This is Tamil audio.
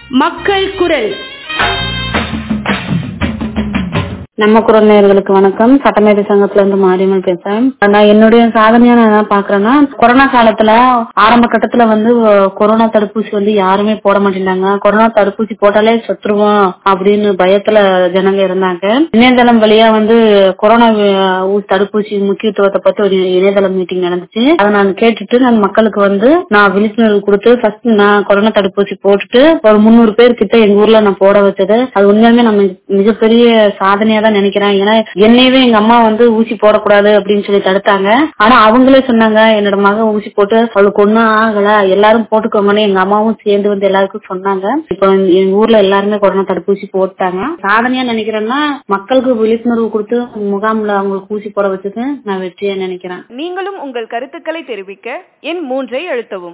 மக்கள் குரல். நம்ம குரல் நேயர்களுக்கு வணக்கம். சட்டமேதை சங்கத்துல இருந்து மாரியம்மல் பேசுறேன். நான் என்னுடைய சாதனையா நான் என்ன பாக்குறேன்னா, கொரோனா காலத்துல ஆரம்ப கட்டத்துல கொரோனா தடுப்பூசி யாருமே போட மாட்டேங்கிறாங்க. கொரோனா தடுப்பூசி போட்டாலே செத்துருவோம் அப்படின்னு பயத்துல ஜனங்க இருந்தாங்க. இணையதளம் வழியா கொரோனா தடுப்பூசி முக்கியத்துவத்தை பத்தி ஒரு இணையதள மீட்டிங் நடந்துச்சு. அதை நான் கேட்டுட்டு நான் மக்களுக்கு நான் விழிப்புணர்வு கொடுத்து ஃபர்ஸ்ட் நான் கொரோனா தடுப்பூசி போட்டுட்டு ஒரு 300 பேர் கிட்ட எங்க ஊர்ல நான் போட வச்சது. அது உண்மையுமே நம்ம மிகப்பெரிய சாதனையா தான் நினைக்கிறேன். ஏன்னா என்னையவே எங்க அம்மா ஊசி போடக்கூடாது அப்படின்னு சொல்லி தடுத்தாங்க. ஆனா அவங்களே சொன்னாங்க, என்னோட மகன் ஊசி போட்டு அவளுக்கு ஒன்னும் ஆகல, எல்லாரும் போட்டுக்கோங்கன்னு எங்க அம்மாவும் சேர்ந்து எல்லாருக்கும் சொன்னாங்க. இப்ப எங்க ஊர்ல எல்லாருமே கொரோனா தடுப்பூசி போட்டாங்க. சாதனையா நினைக்கிறேன்னா மக்களுக்கு விழிப்புணர்வு கொடுத்து முகாம்ல அவங்களுக்கு ஊசி போட வச்சது நான் வெற்றியா நினைக்கிறேன். நீங்களும் உங்கள் கருத்துக்களை தெரிவிக்க எண் 3 அழுத்தவும்.